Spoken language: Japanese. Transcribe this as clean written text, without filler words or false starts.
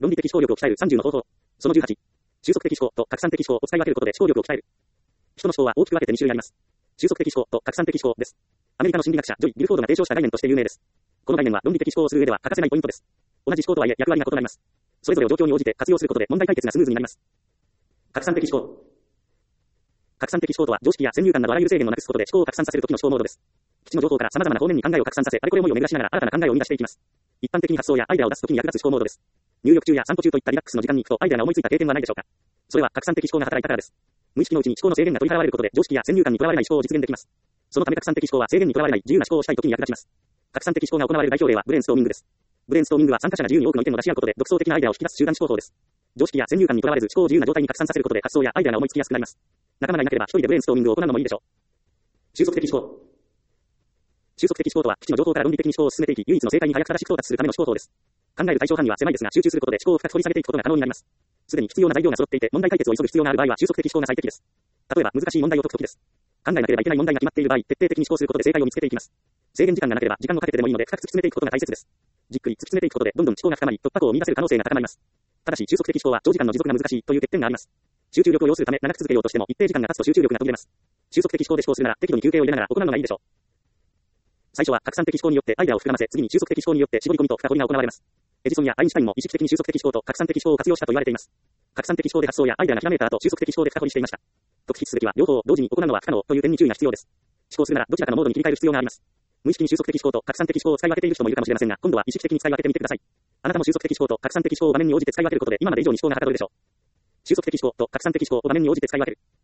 論理的思考力を鍛える30の方法。その18。収束的思考と拡散的思考を使い分けることで思考力を鍛える。人の思考は大きく分けて2種類あります。収束的思考と拡散的思考です。アメリカの心理学者ジョイ・ギルフォードが提唱した概念として有名です。この概念は論理的思考をする上では欠かせないポイントです。同じ思考とはいえ役割が異なります。それぞれを状況に応じて活用することで問題解決がスムーズになります。拡散的思考。拡散的思考とは常識や先入観などあらゆる制限をなくすことで思考を拡散させる時の思考モードです。基地の情報から様々な方面に考えを拡散させ、あれこれ思いを巡らしながら新たな考えを生み出していきます。一般的に発想やアイデアを出す時に役立つ思考モードです。入浴中や散歩中といったリラックスの時間に行くとアイデアが思いついた経験はないでしょうか。それは拡散的思考が働いたからです。無意識のうちに思考の制限が取り払われることで常識や先入観にとらわれない思考を実現できます。そのため拡散的思考は制限にとらわれない自由な思考をしたい時に役立ちます。拡散的思考が行われる代表例はブレインストーミングです。ブレインストーミングは参加者が自由に多くの意見を出し合うことで独創的なアイデアを引き出す集団思考法です。常識や先入観にとらわれず思考を自由な状態に拡散させることで発想やアイデアが思いつきやすくなります。仲間がいなければ一人でブレインストーミングを行うのもいいでしょう。収束的思考。収束的思考とは基地の情報から論理的に思考を進めていき、唯一の正解に早く正しく到達するための思考法です。考える対象範囲は狭いですが集中することで思考を深く掘り下げていくことが可能になります。すでに必要な材料が揃っていて問題解決を急ぐ必要がある場合は収束的思考が最適です。例えば難しい問題を解くときです。考えなければいけない問題が決まっている場合、徹底的に思考することで正解を見つけていきます。制限時間がなければ時間をかけてでもいいので深く突き詰めていくことが大切です。じっくり突き詰めていくことでどんどん思考が深まり突破口を見出せる可能性が高まります。ただし収束的思考は長時間の持続が難しいという欠点があります。集中力を要するため長く続けようとしても一定時間が経つと集中力が途切れます。収束的思考で思考するなら適度に休憩を入れながら行うのがいいでしょう。最初は拡散的思考によってアイデアを膨らませ、次に収束的思考によって絞り込みと深掘りが行われます。エジソンやアインシュタインも意識的に収束的思考と拡散的思考を活用したと言われています。拡散的思考で発想やアイデアがひらめいた後、収束的思考で深掘りしていました。解く筆すべきは両方を同時に行うのは不可能という点に注意が必要です。思考するならどちらかのモードに切り替える必要があります。無意識に収束的思考と拡散的思考を使い分けている人もいるかもしれませんが、今度は意識的に使い分けてみてください。あなたも収束的思考と拡散的思考を場面に応じて使い分けることで今まで以上に思考がはかどるでしょう。収束的思考と拡散的思考を場面に応じて使い分ける。